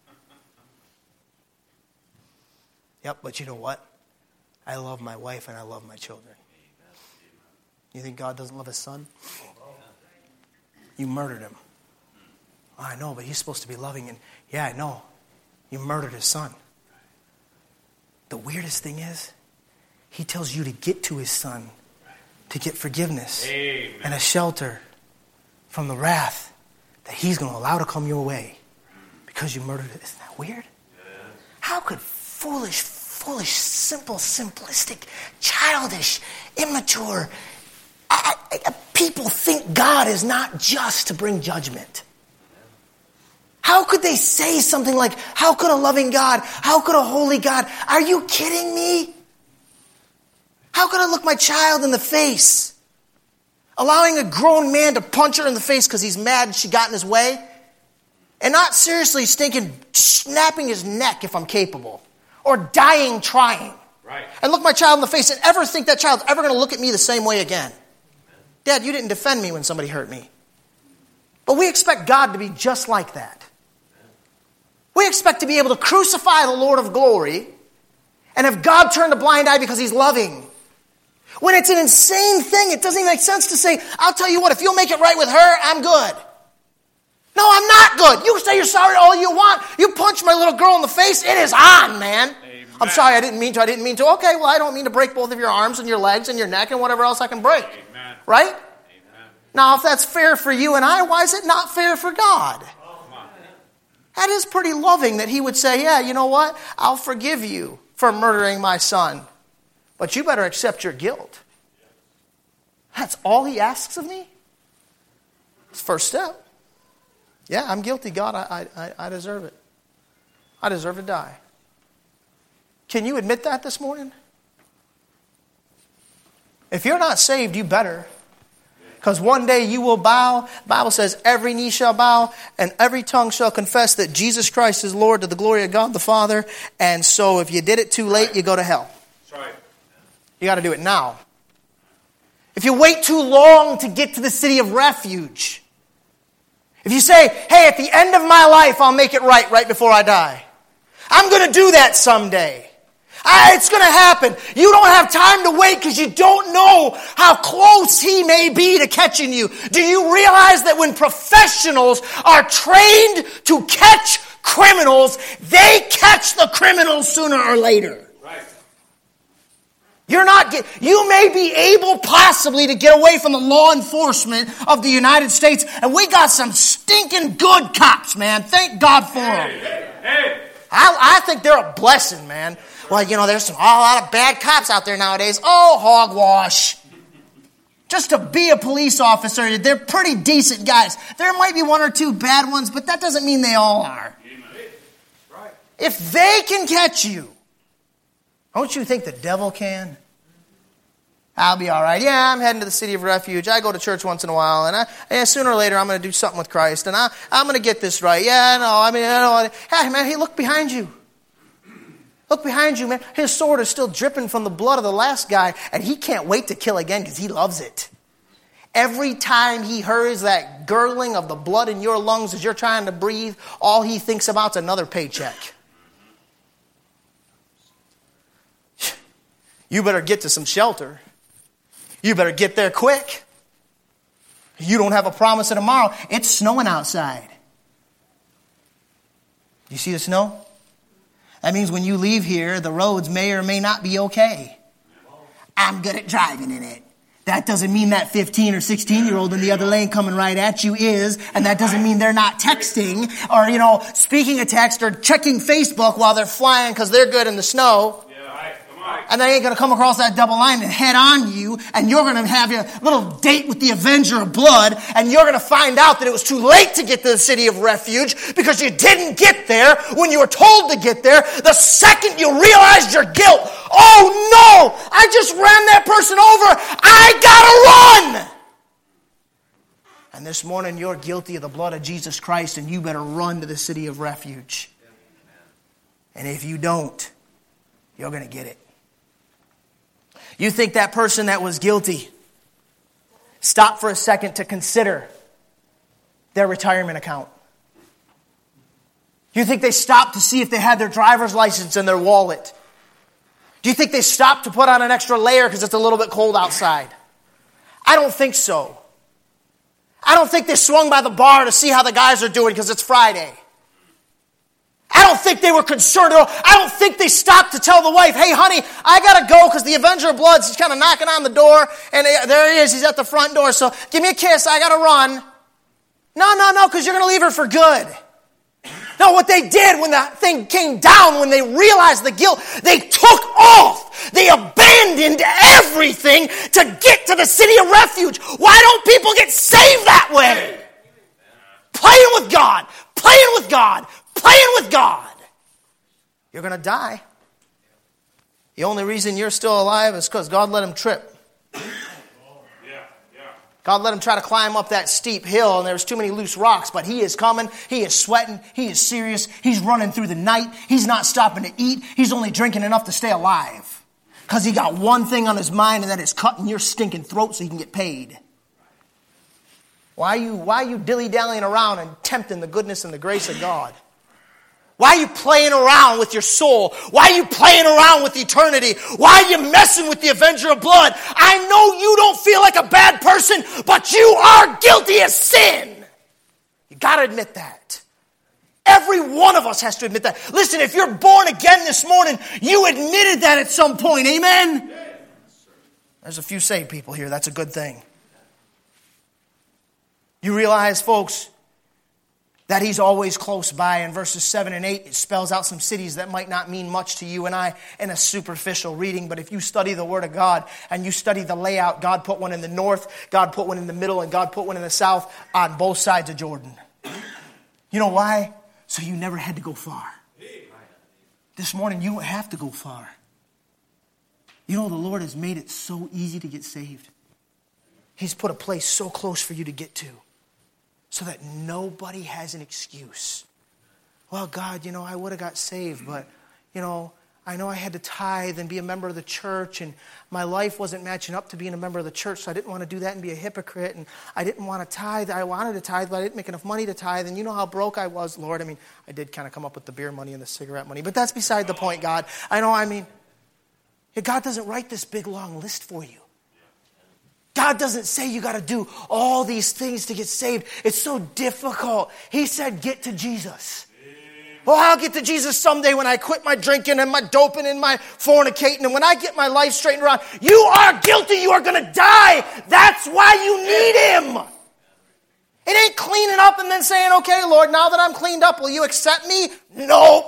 Yep, but you know what? I love my wife and I love my children. You think God doesn't love his son? You murdered him. Oh, I know, but he's supposed to be loving. And yeah, I know. You murdered his son. the weirdest thing is, he tells you to get to his son to get forgiveness Amen. and a shelter from the wrath that he's going to allow to come your way because you murdered it. Isn't that weird? Yes. How could foolish, foolish, simple, simplistic, childish, immature I, I, people think God is not just to bring judgment? How could they say something like, how could a loving God, how could a holy God, are you kidding me? How could I look my child in the face? Allowing a grown man to punch her in the face because he's mad she got in his way? And not seriously stinking, snapping his neck if I'm capable. Or dying trying. Right. And look my child in the face and ever think that child's ever going to look at me the same way again. Dad, you didn't defend me when somebody hurt me. But we expect God to be just like that. We expect to be able to crucify the Lord of glory and have God turn a blind eye because he's loving. When it's an insane thing, it doesn't even make sense to say, I'll tell you what, if you'll make it right with her, I'm good. No, I'm not good. You say you're sorry all you want. You punch my little girl in the face, it is on, man. Amen. I'm sorry, I didn't mean to, I didn't mean to. Okay, well, I don't mean to break both of your arms and your legs and your neck and whatever else I can break. Amen. Right? Amen. Now, if that's fair for you and I, why is it not fair for God? Come on. That is pretty loving that he would say, yeah, you know what? I'll forgive you for murdering my son. But you better accept your guilt. That's all he asks of me? It's the first step. Yeah, I'm guilty, God. I, I, I deserve it. I deserve to die. Can you admit that this morning? If you're not saved, you better. Because one day you will bow. The Bible says every knee shall bow and every tongue shall confess that Jesus Christ is Lord to the glory of God the Father. And so if you did it too late, you go to hell. That's right. You got to do it now. If you wait too long to get to the city of refuge, if you say, hey, at the end of my life, I'll make it right right before I die. I'm going to do that someday. I, it's going to happen. You don't have time to wait because you don't know how close he may be to catching you. Do you realize that when professionals are trained to catch criminals, they catch the criminals sooner or later? Right. You're not get, you may be able possibly to get away from the law enforcement of the United States, and we got some stinking good cops, man. Thank God for them. Hey, hey, hey. I, I think they're a blessing, man. Well, you know, there's some, a lot of bad cops out there nowadays. Oh, hogwash. Just to be a police officer, they're pretty decent guys. There might be one or two bad ones, but that doesn't mean they all are. Right. If they can catch you, don't you think the devil can? I'll be all right. Yeah, I'm heading to the city of refuge. I go to church once in a while, and I, yeah, sooner or later I'm going to do something with Christ, and I, I'm going to get this right. Yeah, no, I mean, I know. Hey, man, hey, look behind you. Look behind you, man. His sword is still dripping from the blood of the last guy, and he can't wait to kill again because he loves it. Every time he hears that gurgling of the blood in your lungs as you're trying to breathe, all he thinks about is another paycheck. You better get to some shelter. You better get there quick. You don't have a promise of tomorrow. It's snowing outside. You see the snow? That means when you leave here, the roads may or may not be okay. I'm good at driving in it. That doesn't mean that fifteen or sixteen-year-old in the other lane coming right at you is, and that doesn't mean they're not texting or, you know, speaking a text or checking Facebook while they're flying because they're good in the snow. And they ain't going to come across that double line and head on you, and you're going to have your little date with the Avenger of Blood, and you're going to find out that it was too late to get to the city of refuge because you didn't get there when you were told to get there. The second you realized your guilt, oh no, I just ran that person over. I got to run. And this morning you're guilty of the blood of Jesus Christ, and you better run to the city of refuge. And if you don't, you're going to get it. You think that person that was guilty stopped for a second to consider their retirement account? You think they stopped to see if they had their driver's license in their wallet? Do you think they stopped to put on an extra layer because it's a little bit cold outside? I don't think so. I don't think they swung by the bar to see how the guys are doing because it's Friday. I don't think they were concerned at all. I don't think they stopped to tell the wife, hey, honey, I got to go because the Avenger of Blood is kind of knocking on the door. And there he is. He's at the front door. So give me a kiss. I got to run. No, no, no, because you're going to leave her for good. No, what they did when the thing came down, when they realized the guilt, they took off. They abandoned everything to get to the city of refuge. Why don't people get saved that way? Playing with God, playing with God, playing with God. You're going to die. The only reason you're still alive is because God let him trip. God let him try to climb up that steep hill, and there was too many loose rocks, but he is coming. He is sweating. He is serious. He's running through the night. He's not stopping to eat. He's only drinking enough to stay alive because he got one thing on his mind, and that is cutting your stinking throat so he can get paid. Why are you, why are you dilly-dallying around and tempting the goodness and the grace of God? Why are you playing around with your soul? Why are you playing around with eternity? Why are you messing with the Avenger of Blood? I know you don't feel like a bad person, but you are guilty of sin. You got to admit that. Every one of us has to admit that. Listen, if you're born again this morning, you admitted that at some point. Amen? There's a few saved people here. That's a good thing. You realize, folks, that he's always close by. In verses seven and eight, it spells out some cities that might not mean much to you and I in a superficial reading. But if you study the Word of God and you study the layout, God put one in the north, God put one in the middle, and God put one in the south on both sides of Jordan. You know why? So you never had to go far. This morning, you don't have to go far. You know, the Lord has made it so easy to get saved. He's put a place so close for you to get to, so that nobody has an excuse. Well, God, you know, I would have got saved, but, you know, I know I had to tithe and be a member of the church, and my life wasn't matching up to being a member of the church, so I didn't want to do that and be a hypocrite, and I didn't want to tithe. I wanted to tithe, but I didn't make enough money to tithe, and you know how broke I was, Lord. I mean, I did kind of come up with the beer money and the cigarette money, but that's beside the point, God. I know, I mean, God doesn't write this big, long list for you. God doesn't say you got to do all these things to get saved. It's so difficult. He said, get to Jesus. Well, I'll get to Jesus someday when I quit my drinking and my doping and my fornicating, and when I get my life straightened around. You are guilty. You are going to die. That's why you need him. It ain't cleaning up and then saying, okay, Lord, now that I'm cleaned up, will you accept me? No.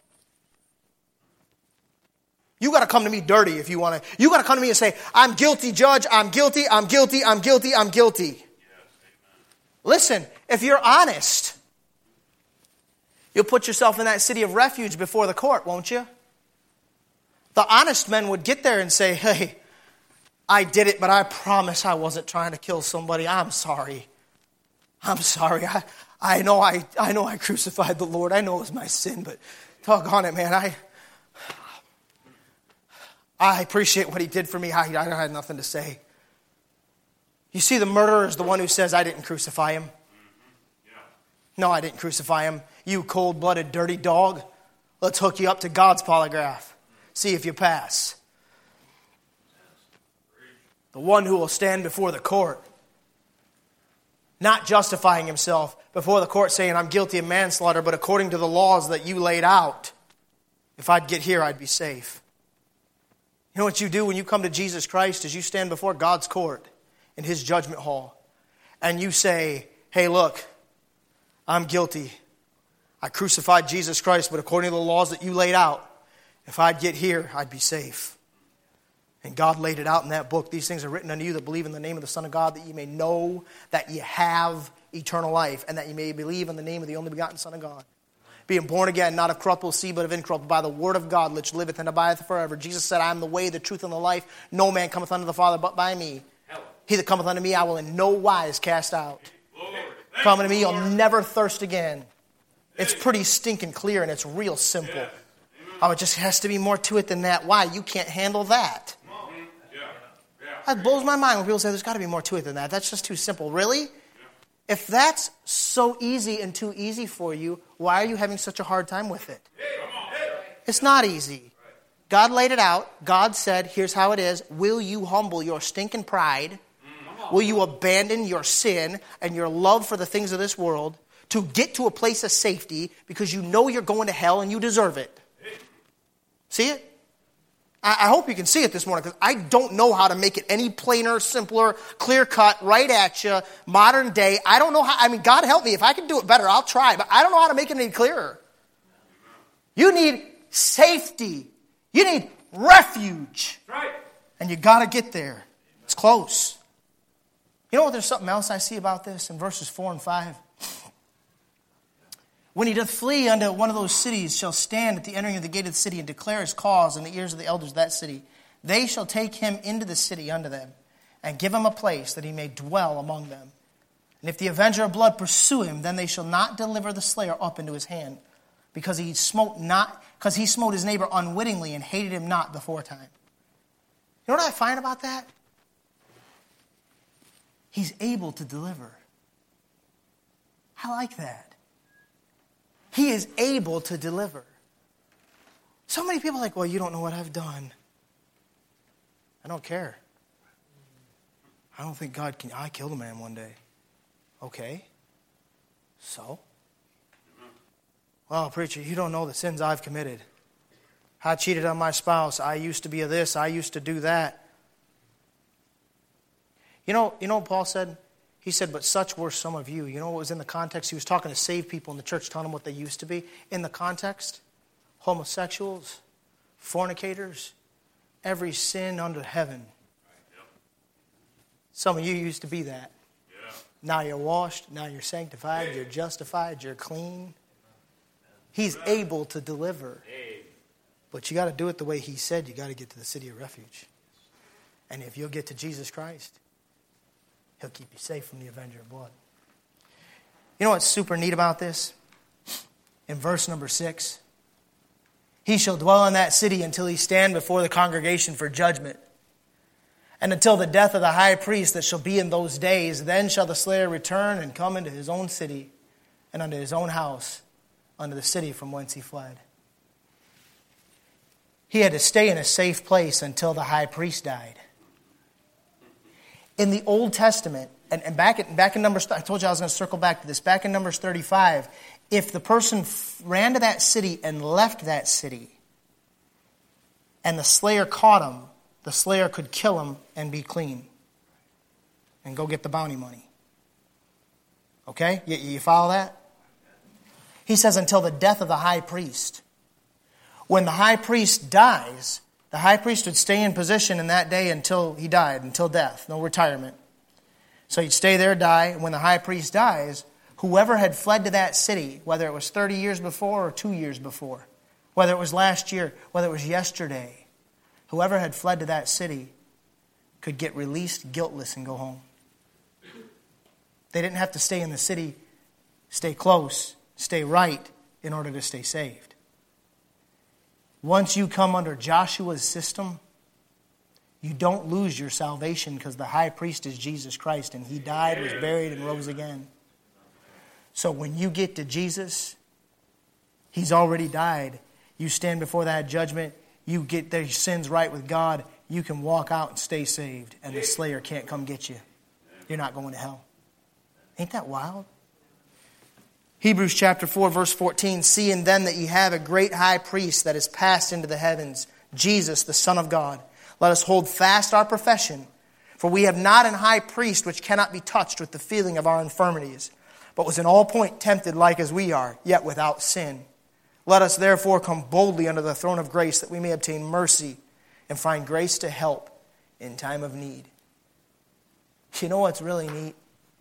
You got to come to me dirty if you want to. You got to come to me and say, I'm guilty, Judge. I'm guilty. I'm guilty. I'm guilty. I'm guilty. Yes, listen, if you're honest, you'll put yourself in that city of refuge before the court, won't you? The honest men would get there and say, hey, I did it, but I promise I wasn't trying to kill somebody. I'm sorry. I'm sorry. I, I know I, I know I crucified the Lord. I know it was my sin, but doggone it, man. I... I appreciate what he did for me. I, I had nothing to say. You see, the murderer is the one who says, I didn't crucify him. Mm-hmm. Yeah. No, I didn't crucify him. You cold-blooded, dirty dog. Let's hook you up to God's polygraph. See if you pass. The one who will stand before the court, not justifying himself before the court saying, I'm guilty of manslaughter, but according to the laws that you laid out, if I'd get here, I'd be safe. You know what you do when you come to Jesus Christ is you stand before God's court in his judgment hall. And you say, hey, look, I'm guilty. I crucified Jesus Christ, but according to the laws that you laid out, if I'd get here, I'd be safe. And God laid it out in that book. These things are written unto you that believe in the name of the Son of God, that you may know that you have eternal life, and that you may believe in the name of the only begotten Son of God. Being born again, not of corruptible seed, but of incorruptible, by the word of God, which liveth and abideth forever. Jesus said, I am the way, the truth, and the life. No man cometh unto the Father but by me. He that cometh unto me, I will in no wise cast out. Coming to me, you'll never thirst again. It's pretty stinking clear, and it's real simple. Oh, it just has to be more to it than that. Why? You can't handle that. That blows my mind when people say there's got to be more to it than that. That's just too simple. Really? If that's so easy and too easy for you, why are you having such a hard time with it? It's not easy. God laid it out. God said, here's how it is. Will you humble your stinking pride? Will you abandon your sin and your love for the things of this world to get to a place of safety because you know you're going to hell and you deserve it. See it? I hope you can see it this morning because I don't know how to make it any plainer, simpler, clear cut, right at you, modern day. I don't know how. I mean, God help me. If I can do it better, I'll try. But I don't know how to make it any clearer. You need safety. You need refuge. Right. And you got to get there. It's close. You know what? There's something else I see about this in verses four and five. When he doth flee unto one of those cities, shall stand at the entering of the gate of the city and declare his cause in the ears of the elders of that city. They shall take him into the city unto them, and give him a place that he may dwell among them. And if the avenger of blood pursue him, then they shall not deliver the slayer up into his hand, because he smote not, because he smote his neighbor unwittingly and hated him not beforetime. You know what I find about that? He's able to deliver. I like that. He is able to deliver. So many people are like, well, you don't know what I've done. I don't care. I don't think God can. I killed a man one day. Okay. So? Well, preacher, you don't know the sins I've committed. I cheated on my spouse. I used to be a this. I used to do that. You know, you know what Paul said? He said, but such were some of you. You know what was in the context? He was talking to saved people in the church, telling them what they used to be. In the context, homosexuals, fornicators, every sin under heaven. Some of you used to be that. Now you're washed, now you're sanctified, you're justified, you're clean. He's able to deliver. But you got to do it the way he said. You got to get to the city of refuge. And if you'll get to Jesus Christ, he'll keep you safe from the avenger of blood. You know what's super neat about this? In verse number six, he shall dwell in that city until he stand before the congregation for judgment. And until the death of the high priest that shall be in those days, then shall the slayer return and come into his own city and unto his own house, unto the city from whence he fled. He had to stay in a safe place until the high priest died. In the Old Testament, and, and back, at, back in Numbers, I told you I was going to circle back to this. Back in Numbers thirty-five, if the person f- ran to that city and left that city, and the slayer caught him, the slayer could kill him and be clean. And go get the bounty money. Okay? You, you follow that? He says until the death of the high priest. When the high priest dies, the high priest would stay in position in that day until he died, until death, no retirement. So he'd stay there, die, and when the high priest dies, whoever had fled to that city, whether it was thirty years before or two years before, whether it was last year, whether it was yesterday, whoever had fled to that city could get released guiltless and go home. They didn't have to stay in the city, stay close, stay right in order to stay saved. Once you come under Joshua's system, you don't lose your salvation because the high priest is Jesus Christ and he died, was buried, and rose again. So when you get to Jesus, he's already died. You stand before that judgment, you get their sins right with God, you can walk out and stay saved, and the slayer can't come get you. You're not going to hell. Ain't that wild? Hebrews chapter four, verse fourteen, seeing then that ye have a great high priest that is passed into the heavens, Jesus, the Son of God, let us hold fast our profession. For we have not an high priest which cannot be touched with the feeling of our infirmities, but was in all point tempted like as we are, yet without sin. Let us therefore come boldly under the throne of grace, that we may obtain mercy and find grace to help in time of need. You know what's really neat?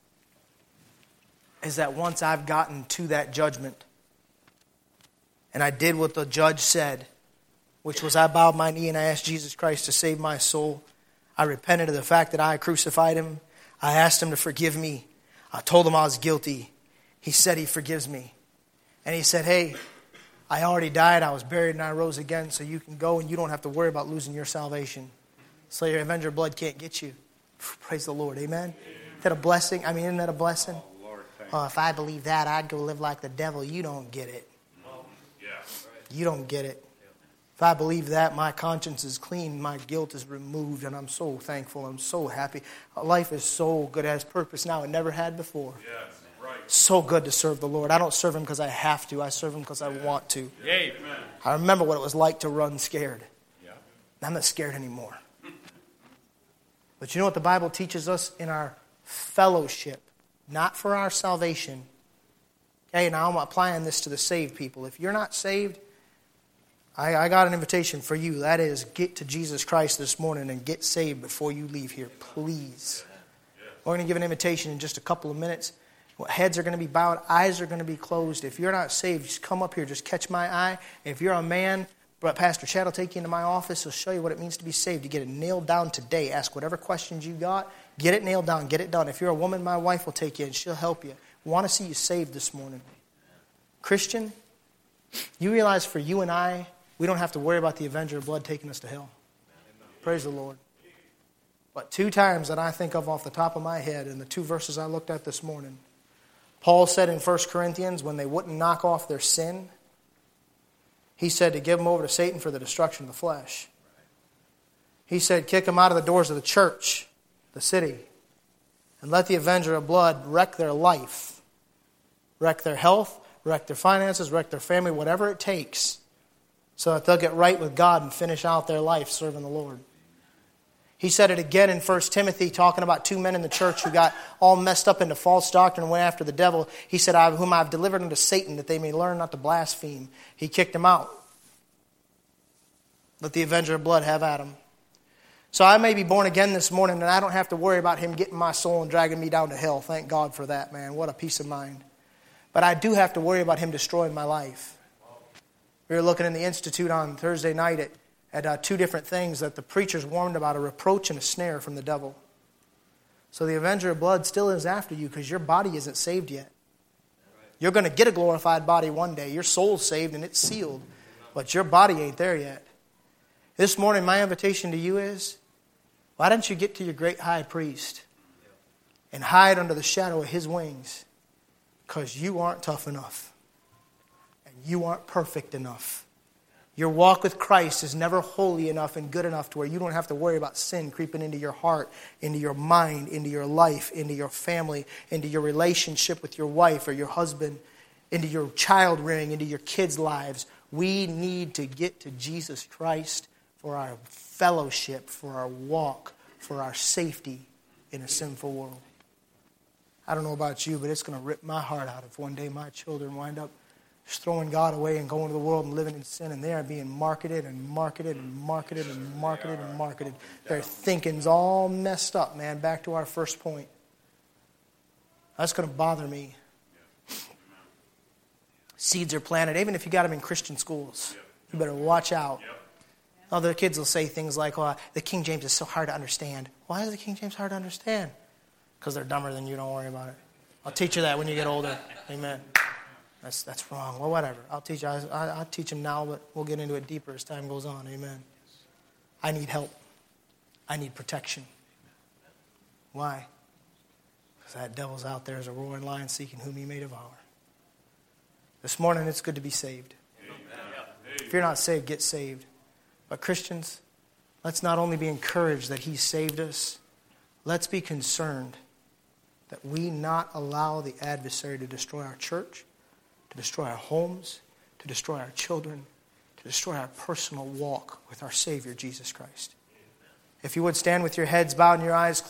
Is that once I've gotten to that judgment, and I did what the judge said, which was I bowed my knee and I asked Jesus Christ to save my soul. I repented of the fact that I crucified him. I asked him to forgive me. I told him I was guilty. He said he forgives me. And he said, hey, I already died, I was buried, and I rose again, so you can go and you don't have to worry about losing your salvation. Slayer, avenger of blood can't get you. Praise the Lord, amen? Is that a blessing? I mean, isn't that a blessing? Oh, if I believe that, I'd go live like the devil. You don't get it. You don't get it. If I believe that, my conscience is clean, my guilt is removed, and I'm so thankful. I'm so happy. Life is so good, it has purpose now it never had before. It's so good to serve the Lord. I don't serve Him because I have to. I serve Him because I want to. Amen. I remember what it was like to run scared. Yeah. I'm not scared anymore. But you know what the Bible teaches us in our fellowship? Not for our salvation. Okay, now I'm applying this to the saved people. If you're not saved, I, I got an invitation for you. That is, get to Jesus Christ this morning and get saved before you leave here, please. We're going to give an invitation in just a couple of minutes. Heads are going to be bowed, eyes are going to be closed. If you're not saved, just come up here, just catch my eye. If you're a man, Pastor Chad will take you into my office. He'll show you what it means to be saved. You get it nailed down today. Ask whatever questions you got. Get it nailed down. Get it done. If you're a woman, my wife will take you and she'll help you. We want to see you saved this morning. Christian, you realize for you and I, we don't have to worry about the avenger of blood taking us to hell. Praise the Lord. But two times that I think of off the top of my head in the two verses I looked at this morning, Paul said in First Corinthians, when they wouldn't knock off their sin, he said to give them over to Satan for the destruction of the flesh. He said, kick them out of the doors of the church, the city, and let the avenger of blood wreck their life, wreck their health, wreck their finances, wreck their family, whatever it takes, so that they'll get right with God and finish out their life serving the Lord. He said it again in First Timothy, talking about two men in the church who got all messed up into false doctrine and went after the devil. He said, I, whom I have delivered unto Satan, that they may learn not to blaspheme. He kicked them out. Let the avenger of blood have at him. So I may be born again this morning, and I don't have to worry about him getting my soul and dragging me down to hell. Thank God for that, man. What a peace of mind. But I do have to worry about him destroying my life. We were looking in the Institute on Thursday night at At uh, two different things that the preachers warned about, a reproach and a snare from the devil. So the avenger of blood still is after you because your body isn't saved yet. You're going to get a glorified body one day. Your soul's saved and it's sealed. But your body ain't there yet. This morning, my invitation to you is, why don't you get to your great high priest and hide under the shadow of his wings? Because you aren't tough enough. And you aren't perfect enough. Your walk with Christ is never holy enough and good enough to where you don't have to worry about sin creeping into your heart, into your mind, into your life, into your family, into your relationship with your wife or your husband, into your child rearing, into your kids' lives. We need to get to Jesus Christ for our fellowship, for our walk, for our safety in a sinful world. I don't know about you, but it's going to rip my heart out if one day my children wind up just throwing God away and going to the world and living in sin, and they are being marketed and marketed and marketed and marketed and marketed. Their thinking's all messed up, man. Back to our first point. That's going to bother me. Seeds are planted, even if you got them in Christian schools. You better watch out. Other kids will say things like, oh, the King James is so hard to understand. Why is the King James hard to understand? Because they're dumber than you. Don't worry about it. I'll teach you that when you get older. Amen. That's that's wrong. Well, whatever. I'll teach you. I, I, I'll teach them now, but we'll get into it deeper as time goes on. Amen. I need help. I need protection. Why? Because that devil's out there as a roaring lion seeking whom he may devour. This morning, it's good to be saved. Amen. If you're not saved, get saved. But Christians, let's not only be encouraged that he saved us, let's be concerned that we not allow the adversary to destroy our church, to destroy our homes, to destroy our children, to destroy our personal walk with our Savior, Jesus Christ. If you would stand with your heads bowed and your eyes closed.